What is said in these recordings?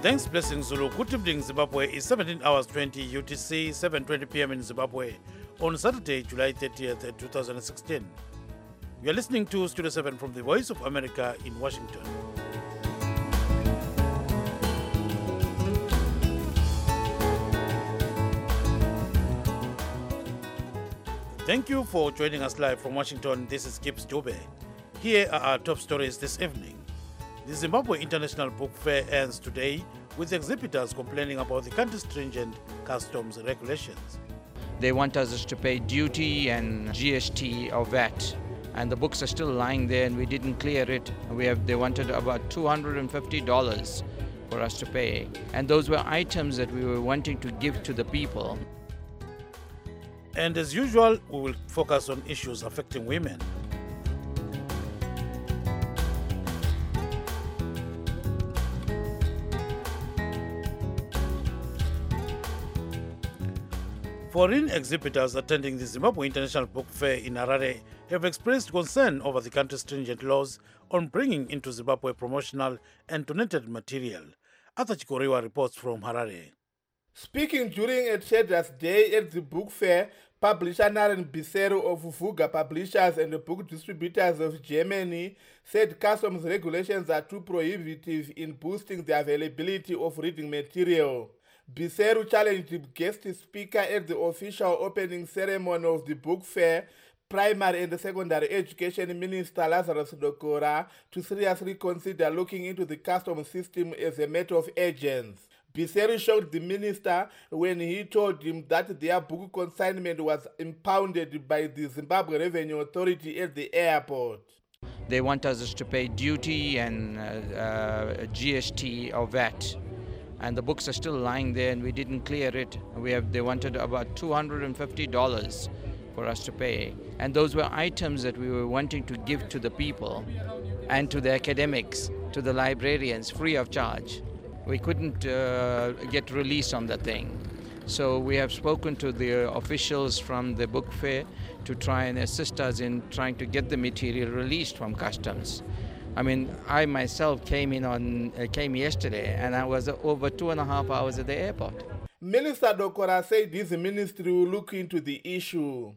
Thanks, Blessing Zulu. Good evening, Zimbabwe. It's 17 hours 20 UTC, 7:20 p.m. in Zimbabwe on Saturday, July 30th, 2016. You are listening to Studio 7 from the Voice of America in Washington. Thank you for joining us live from Washington. This is Gibbs Dube. Here are our top stories this evening. The Zimbabwe International Book Fair ends today with exhibitors complaining about the country's stringent customs regulations. They want us to pay duty and GST or VAT, and the books are still lying there and we didn't clear it. They wanted about $250 for us to pay, and those were items that we were wanting to give to the people. And as usual, we will focus on issues affecting women. Foreign exhibitors attending the Zimbabwe International Book Fair in Harare have expressed concern over the country's stringent laws on bringing into Zimbabwe promotional and donated material. Arthur Chikoriwa reports from Harare. Speaking during a Traders' Day at the book fair, publisher Naren Bisero of Vuga Publishers and the Book Distributors of Germany said customs regulations are too prohibitive in boosting the availability of reading material. Bisero challenged the guest speaker at the official opening ceremony of the book fair, Primary and Secondary Education Minister Lazarus Dokora, to seriously consider looking into the customs system as a matter of urgency. Bisero shocked the minister when he told him that their book consignment was impounded by the Zimbabwe Revenue Authority at the airport. They want us to pay duty and GST or VAT, and the books are still lying there and we didn't clear it. They wanted about $250 for us to pay, and those were items that we were wanting to give to the people and to the academics, to the librarians, free of charge. We couldn't get release on that thing. So we have spoken to the officials from the book fair to try and assist us in trying to get the material released from customs. I mean, I myself came yesterday and I was over 2.5 hours at the airport. Minister Dokora said his ministry will look into the issue.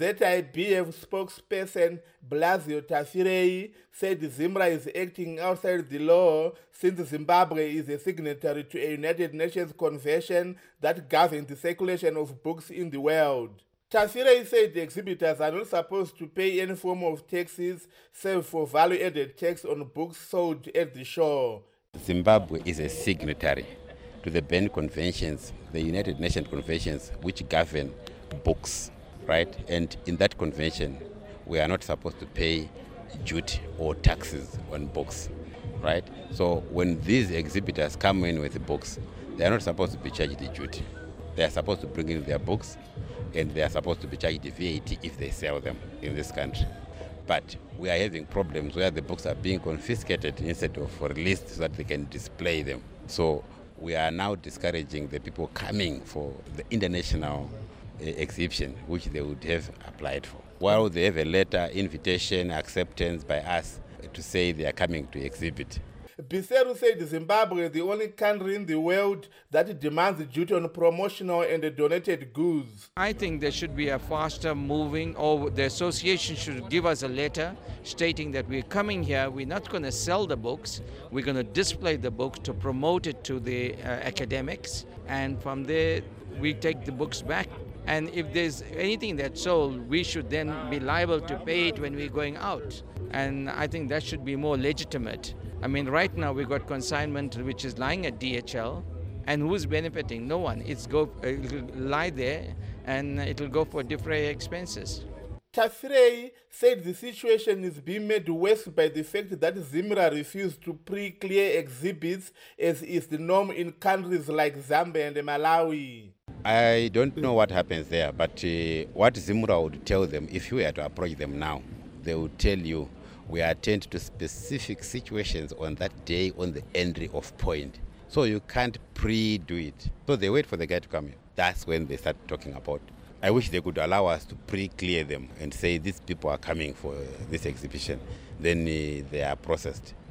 ZIBF spokesperson Blasio Tafirei said Zimra is acting outside the law since Zimbabwe is a signatory to a United Nations convention that governs the circulation of books in the world. Tafirei said the exhibitors are not supposed to pay any form of taxes save for value-added tax on books sold at the show. Zimbabwe is a signatory to the Berne Conventions, the United Nations conventions which govern books, right? And in that convention, we are not supposed to pay duty or taxes on books, right? So when these exhibitors come in with the books, they are not supposed to be charged the duty. They are supposed to bring in their books, and they are supposed to be charged the VAT if they sell them in this country. But we are having problems where the books are being confiscated instead of released so that they can display them. So we are now discouraging the people coming for the international exhibition, which they would have applied for. While they have a letter, invitation, acceptance by us to say they are coming to exhibit. Bisero said Zimbabwe is the only country in the world that demands duty on promotional and donated goods. I think there should be a faster moving, or the association should give us a letter stating that we're coming here, we're not going to sell the books, we're going to display the books to promote it to the academics, and from there we take the books back. And if there's anything that's sold, we should then be liable to pay it when we're going out. And I think that should be more legitimate. I mean, right now we've got consignment which is lying at DHL, and who's benefiting? No one. It'll lie there and it'll go for defray expenses. Tafirei said the situation is being made worse by the fact that Zimra refused to pre-clear exhibits as is the norm in countries like Zambia and Malawi. I don't know what happens there, but what Zimra would tell them, if you were to approach them now, they would tell you, we attend to specific situations on that day on the entry of point. So you can't pre-do it. So they wait for the guy to come in. That's when they start talking about. I wish they could allow us to pre-clear them and say these people are coming for this exhibition. Then they are processed.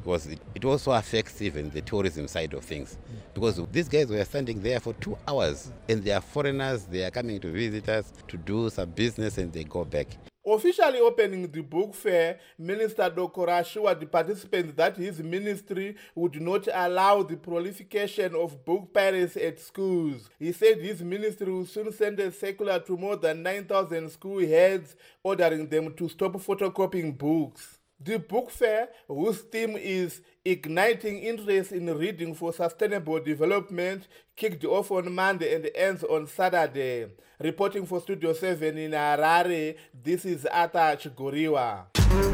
because it also affects even the tourism side of things. Because these guys were standing there for 2 hours, and they are foreigners, they are coming to visit us to do some business, and they go back. Officially opening the book fair, Minister Dokora assured the participants that his ministry would not allow the proliferation of book piracy at schools. He said his ministry will soon send a circular to more than 9,000 school heads, ordering them to stop photocopying books. The book fair, whose theme is Igniting Interest in Reading for Sustainable Development, kicked off on Monday and ends on Saturday. Reporting for Studio 7 in Harare, this is Arthur Chigoriwa.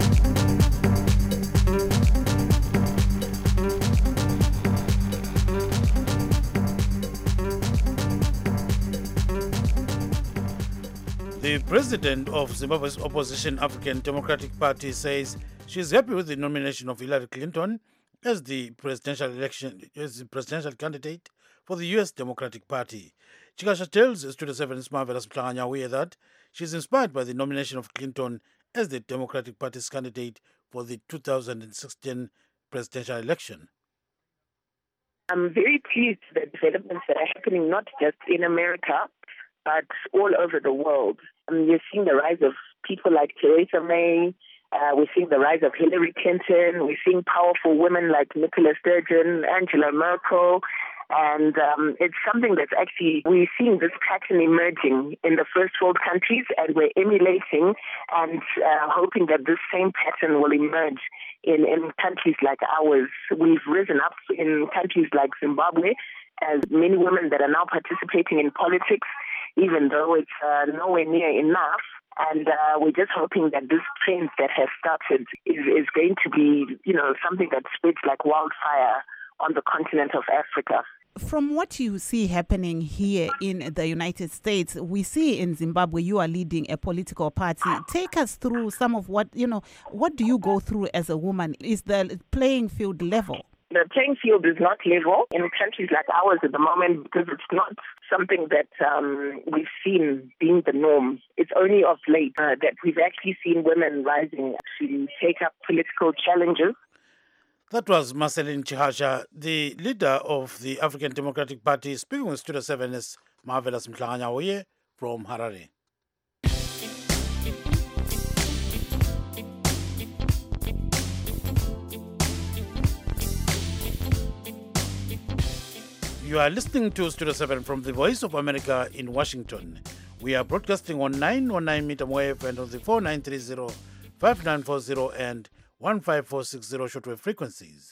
The president of Zimbabwe's opposition African Democratic Party says she is happy with the nomination of Hillary Clinton as the presidential candidate for the U.S. Democratic Party. Chikasha tells Studio 7's Marvelous Mtlanganyahuye that she is inspired by the nomination of Clinton as the Democratic Party's candidate for the 2016 presidential election. I'm very pleased with the developments that are happening not just in America, but all over the world. You're seeing the rise of people like Theresa May. We're seeing the rise of Hillary Clinton. We're seeing powerful women like Nicola Sturgeon, Angela Merkel. And it's something that's actually, we're seeing this pattern emerging in the first world countries, and we're emulating and hoping that this same pattern will emerge in countries like ours. We've risen up in countries like Zimbabwe as many women that are now participating in politics, even though it's nowhere near enough. And we're just hoping that this trend that has started is going to be, something that spreads like wildfire on the continent of Africa. From what you see happening here in the United States, we see in Zimbabwe you are leading a political party. Take us through some of what do you go through as a woman? Is the playing field level? The playing field is not level in countries like ours at the moment because it's not something that we've seen being the norm. It's only of late that we've actually seen women rising to take up political challenges. That was Marceline Chihasha, the leader of the African Democratic Party, speaking with Studio 7's Marvelous Mtlanganyahuye from Harare. You are listening to Studio 7 from the Voice of America in Washington. We are broadcasting on 919 meter wave and on the 4930, 5940 and 15460 shortwave frequencies.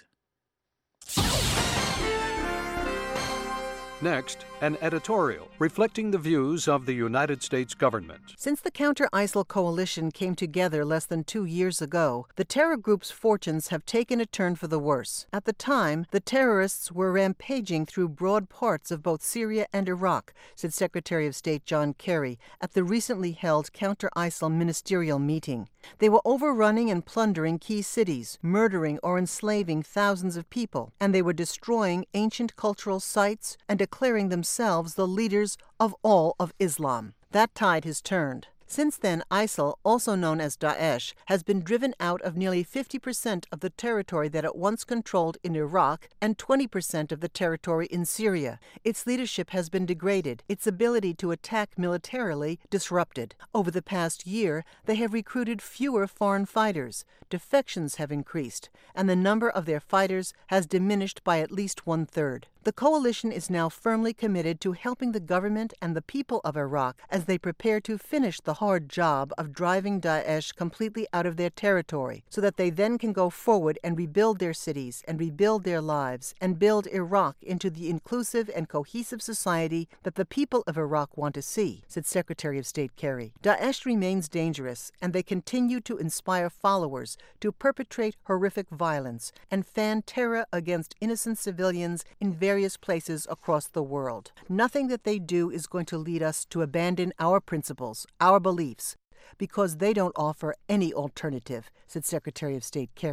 Next, an editorial reflecting the views of the United States government. Since the Counter-ISIL coalition came together less than 2 years ago, the terror group's fortunes have taken a turn for the worse. At the time, the terrorists were rampaging through broad parts of both Syria and Iraq, said Secretary of State John Kerry at the recently held Counter-ISIL ministerial meeting. They were overrunning and plundering key cities, murdering or enslaving thousands of people, and they were destroying ancient cultural sites and declaring themselves the leaders of all of Islam. That tide has turned. Since then, ISIL, also known as Daesh, has been driven out of nearly 50% of the territory that it once controlled in Iraq and 20% of the territory in Syria. Its leadership has been degraded, its ability to attack militarily disrupted. Over the past year, they have recruited fewer foreign fighters, defections have increased, and the number of their fighters has diminished by at least 1/3. The coalition is now firmly committed to helping the government and the people of Iraq as they prepare to finish the hard job of driving Daesh completely out of their territory, so that they then can go forward and rebuild their cities and rebuild their lives and build Iraq into the inclusive and cohesive society that the people of Iraq want to see, said Secretary of State Kerry. Daesh remains dangerous, and they continue to inspire followers to perpetrate horrific violence and fan terror against innocent civilians in various places across the world. Nothing that they do is going to lead us to abandon our principles, our beliefs, because they don't offer any alternative, said Secretary of State Kerry.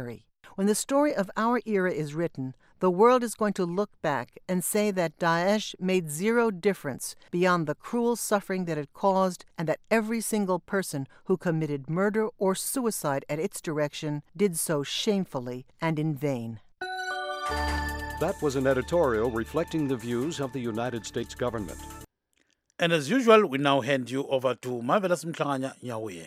When the story of our era is written, the world is going to look back and say that Daesh made zero difference beyond the cruel suffering that it caused, and that every single person who committed murder or suicide at its direction did so shamefully and in vain. That was an editorial reflecting the views of the United States government. And as usual, we now hand you over to Marvelous Mhlanganya Nyahuye.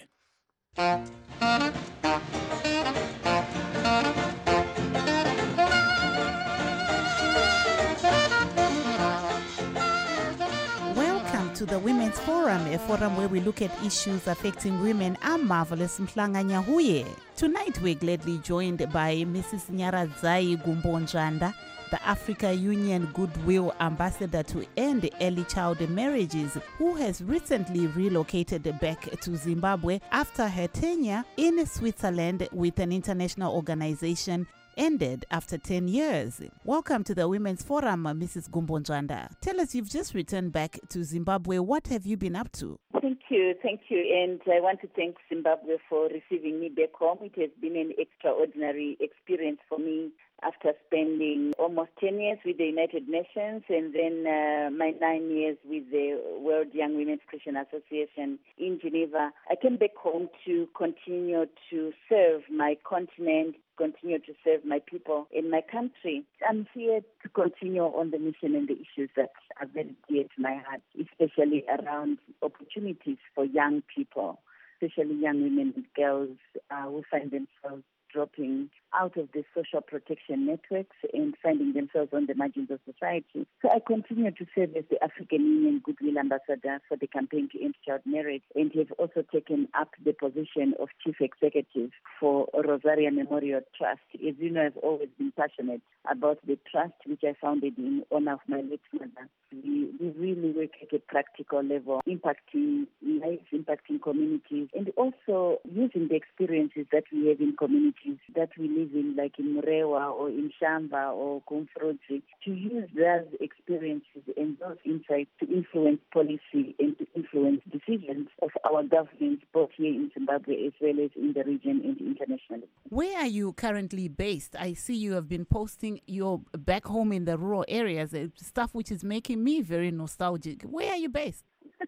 Welcome to the Women's Forum, a forum where we look at issues affecting women. I'm Marvelous Mhlanganya Nyahuye. Tonight we're gladly joined by Mrs. Nyaradzai Gumbonjanda, the Africa Union Goodwill Ambassador to End Early Child Marriages, who has recently relocated back to Zimbabwe after her tenure in Switzerland with an international organization ended after 10 years. Welcome to the Women's Forum, Mrs. Gumbonjanda. Tell us, you've just returned back to Zimbabwe. What have you been up to? Thank you. And I want to thank Zimbabwe for receiving me back home. It has been an extraordinary experience for me after spending almost 10 years with the United Nations and then my 9 years with the World Young Women's Christian Association in Geneva. I came back home to continue to serve my continent, continue to serve my people in my country. I'm here to continue on the mission and the issues that are very dear to my heart, especially around opportunities for young people, especially young women and girls who find themselves dropping out of the social protection networks and finding themselves on the margins of society. So I continue to serve as the African Union Goodwill Ambassador for the campaign to end child marriage, and have also taken up the position of Chief Executive for Rosaria Memorial Trust. As you know, I've always been passionate about the trust which I founded in honor of my late mother. We really work at a practical level, impacting lives, impacting communities, and also using the experiences that we have in communities that we live in, like in Murewa or in Shamba or Kumfrodzi, to use those experiences and those insights to influence policy and to influence decisions of our governments, both here in Zimbabwe as well as in the region and internationally. Where are you currently based? I see you have been posting you're back home in the rural areas, stuff which is making me very nostalgic. Where are you based?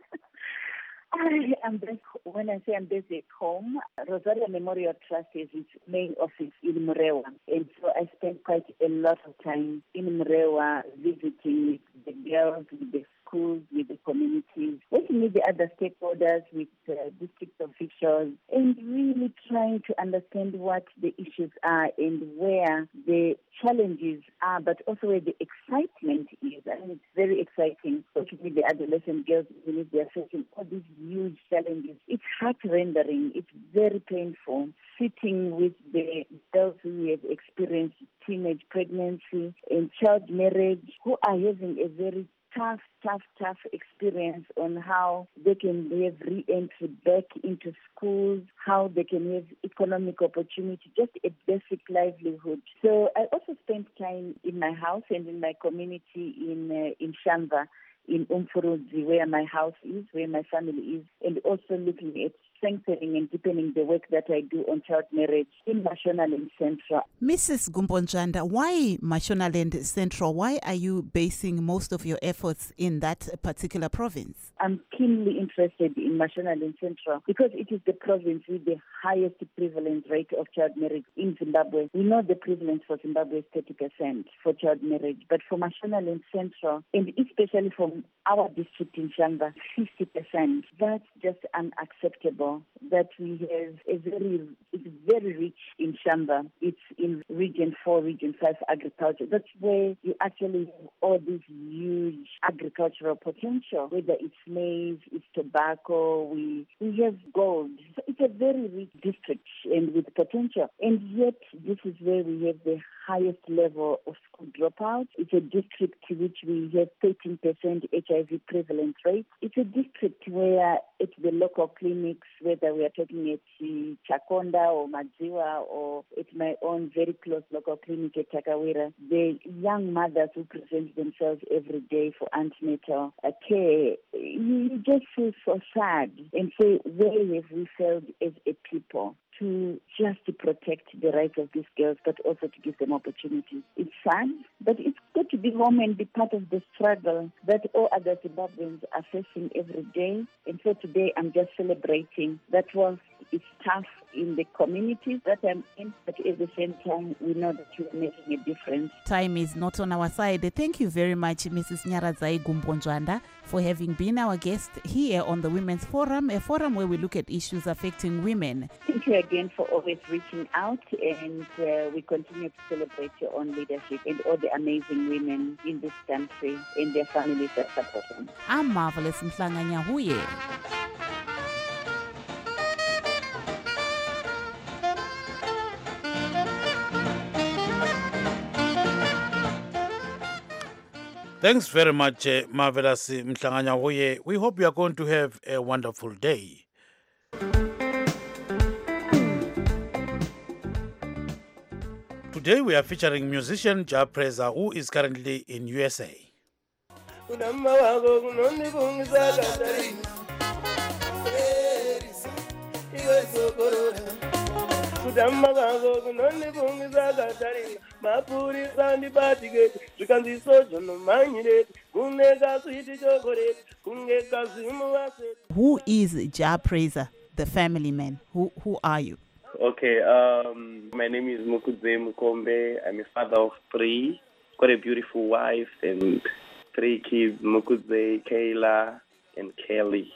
I am based, when I say I'm based at home, Rosaria Memorial Trust is its main office in Murewa. And so I spend quite a lot of time in Murewa visiting with the girls, with the schools, with the communities, working with the other stakeholders, with district officials, and really trying to understand what the issues are and where the challenges are, but also where the excitement is. I mean, it's very exciting working with the adolescent girls, even if they're facing all these huge challenges. It's heart-rendering. It's very painful. Sitting with the girls who have experienced teenage pregnancy and child marriage, who are having a very tough experience on how they can have re-entry back into schools, how they can have economic opportunity, just a basic livelihood. So I also spent time in my house and in my community in Shamba, in Umfurudzi, where my house is, where my family is, and also looking at strengthening and deepening the work that I do on child marriage in Mashonaland Central. Mrs. Gumbonjanda, why Mashonaland Central? Why are you basing most of your efforts in that particular province? I'm keenly interested in Mashonaland Central because it is the province with the highest prevalence rate of child marriage in Zimbabwe. We know the prevalence for Zimbabwe is 30% for child marriage, but for Mashonaland Central, and especially from our district in Shamba, 50%. That's just unacceptable. That we have it's very rich in Shamba. It's in Region 4, Region 5 agriculture. That's where you actually have all this huge agricultural potential, whether it's maize, it's tobacco, we have gold. So it's a very rich district and with potential. And yet this is where we have the highest level of school dropouts. It's a district in which we have 13% HIV prevalence rate. It's a district where at the local clinics, whether we are talking at Chakonda or Madziwa or at my own very close local clinic at Takawira, the young mothers who present themselves every day for antenatal care, you just feel so sad and say, where have we failed as a people to just to protect the rights of these girls, but also to give them opportunities. It's sad, but it's good to be home and be part of the struggle that all other Zimbabweans are facing every day. And so today I'm just celebrating that whilst it's tough in the communities that I'm in, but at the same time, we know that we're making a difference. Time is not on our side. Thank you very much, Mrs. Nyaradzai Gumbonjwanda, for having been our guest here on the Women's Forum, a forum where we look at issues affecting women. Thank you again for always reaching out, and we continue to celebrate your own leadership and all the amazing women in this country and their families that support them. I'm Marvelous Mhlanganyahuye. Thanks very much, Marvelous Mhlanganyahuye. We hope you are going to have a wonderful day. Today we are featuring musician Ja Preza, who is currently in USA. Who is Ja Preza, the family man? Who are you? Okay, my name is Mukudze Mukombe. I'm a father of 3. Got a beautiful wife and 3 kids, Mukudze, Kayla, and Kelly.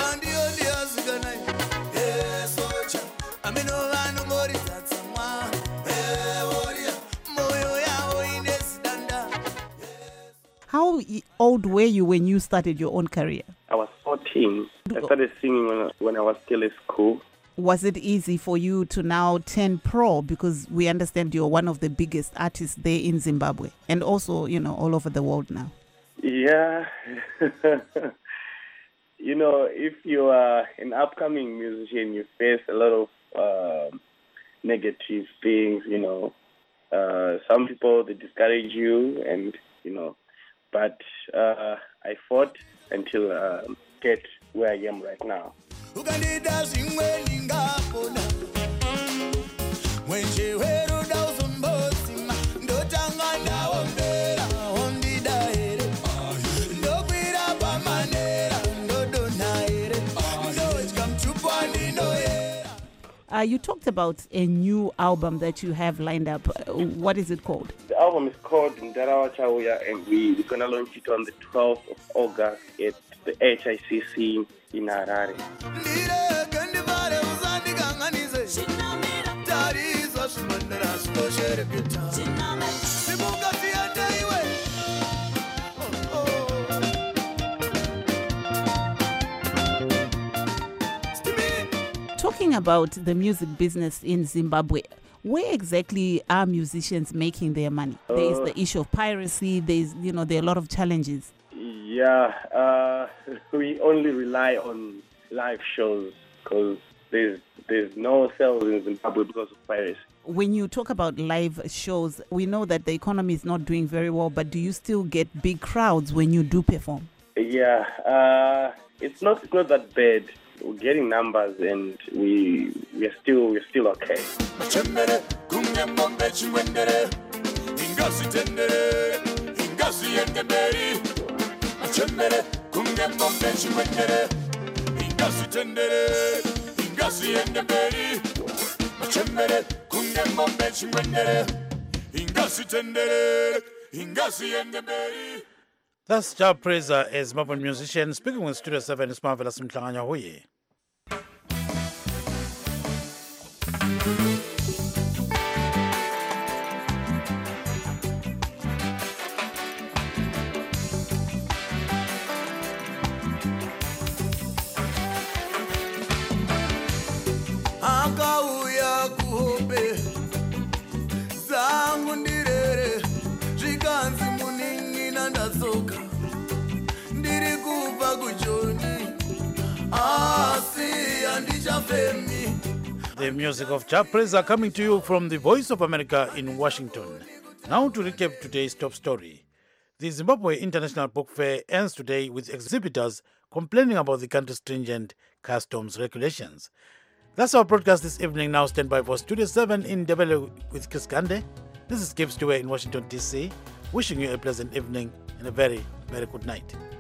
How old were you when you started your own career? I was 14. I started singing when I was still at school. Was it easy for you to now turn pro? Because we understand you're one of the biggest artists there in Zimbabwe and also, all over the world now. Yeah. If you are an upcoming musician, you face a lot of negative things, Some people, they discourage you and, but I fought until get where I am right now. You talked about a new album that you have lined up. What is it called? The album is called Ndarawa Chauya, and we're going to launch it on the 12th of August at the HICC in Harare. Talking about the music business in Zimbabwe, where exactly are musicians making their money? There is the issue of piracy. There are a lot of challenges. Yeah, we only rely on live shows because there's no sales in Zimbabwe because of piracy. When you talk about live shows, we know that the economy is not doing very well, but do you still get big crowds when you do perform? Yeah, it's not that bad. We're getting numbers and we're still okay. That's Ja Preza, a Zimbabwean musician, speaking with Studio 7. It's Marvelous Mhlanganyahuye. The music of Jah Praiser coming to you from the Voice of America in Washington. Now to recap today's top story. The Zimbabwe International Book Fair ends today with exhibitors complaining about the country's stringent customs regulations. That's our broadcast this evening. Now stand by for Studio 7 in Ndebele with Chris Gande. This is Gibbs Dewey in Washington, D.C., wishing you a pleasant evening and a very, very good night.